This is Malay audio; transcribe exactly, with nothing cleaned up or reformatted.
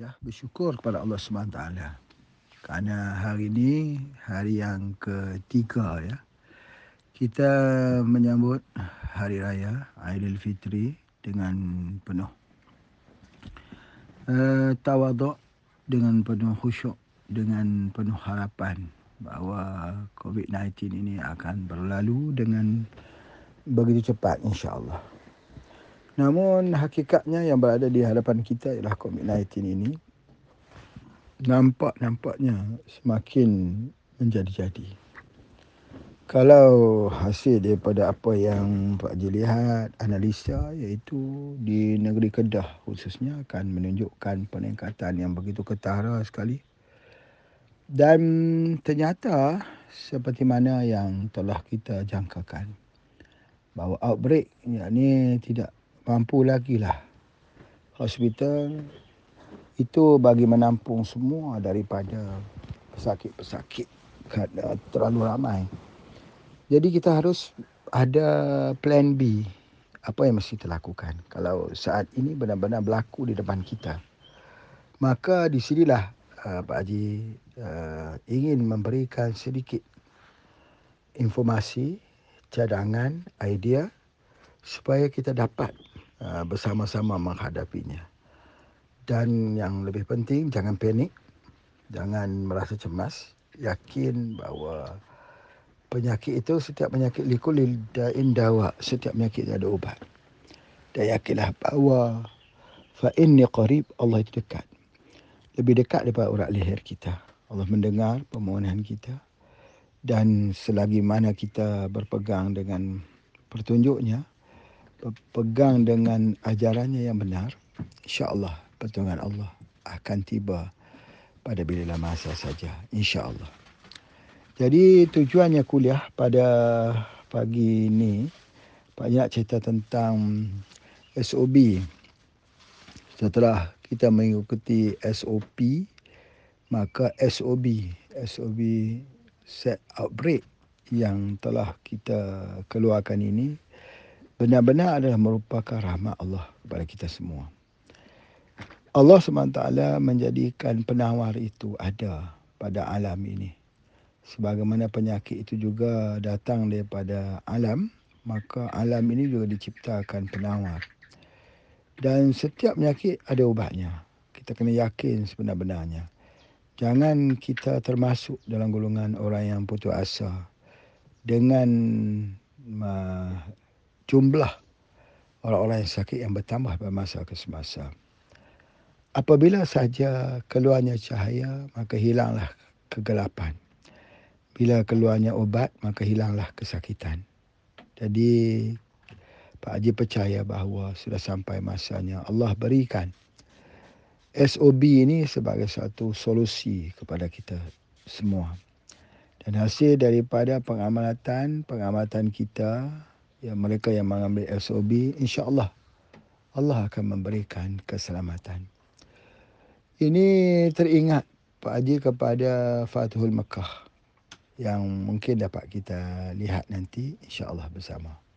Alhamdulillah, bersyukur kepada Allah subhanahu wa taala. Kerana hari ini hari yang ketiga ya. Kita menyambut hari raya Aidilfitri dengan penuh uh, tawaduk, dengan penuh khusyuk, dengan penuh harapan bahawa covid sembilan belas ini akan berlalu dengan begitu cepat insya-Allah. Namun hakikatnya yang berada di hadapan kita ialah covid sembilan belas ini nampak-nampaknya semakin menjadi-jadi. Kalau hasil daripada apa yang Pak Haji lihat, analisa, iaitu di negeri Kedah khususnya akan menunjukkan peningkatan yang begitu ketara sekali. Dan ternyata seperti mana yang telah kita jangkakan, bahawa outbreak yakni tidak mampu lagi lah hospital itu bagi menampung semua daripada pesakit-pesakit kerana terlalu ramai. Jadi kita harus ada plan B. Apa yang mesti kita lakukan kalau saat ini benar-benar berlaku di depan kita. Maka di sinilah uh, Pak Haji uh, ingin memberikan sedikit informasi, cadangan, idea supaya kita dapat uh, bersama-sama menghadapinya. Dan yang lebih penting, jangan panik, jangan merasa cemas, yakin bahawa penyakit itu, setiap penyakit likulil da'in dawa, setiap penyakit ada ubat. Dan yakinlah bahawa fa inni qarib, Allah itu dekat. Lebih dekat daripada urat leher kita. Allah mendengar permohonan kita. Dan selagi mana kita berpegang dengan petunjuknya, berpegang dengan ajarannya yang benar, insya-Allah pertolongan Allah akan tiba pada bila masa saja, insya-Allah. Jadi tujuannya kuliah pada pagi ini, Pak nak cerita tentang S O B. Setelah kita mengikuti S O P, maka S O B, S O B set outbreak yang telah kita keluarkan ini benar-benar adalah merupakan rahmat Allah kepada kita semua. Allah subhanahu wa taala menjadikan penawar itu ada pada alam ini. Sebagaimana penyakit itu juga datang daripada alam, maka alam ini juga diciptakan penawar. Dan setiap penyakit ada ubatnya. Kita kena yakin sebenar-benarnya. Jangan kita termasuk dalam golongan orang yang putus asa dengan uh, jumlah orang-orang yang sakit yang bertambah pada masa ke semasa. Apabila saja keluarnya cahaya, maka hilanglah kegelapan. Bila keluarnya obat, maka hilanglah kesakitan. Jadi Pak Haji percaya bahawa sudah sampai masanya Allah berikan S O B ini sebagai satu solusi kepada kita semua. Dan hasil daripada pengamatan, pengamatan kita, yang mereka yang mengambil S O B, insya-Allah Allah akan memberikan keselamatan. Ini teringat Pak Haji kepada Fathul Mekah yang mungkin dapat kita lihat nanti insya-Allah bersama.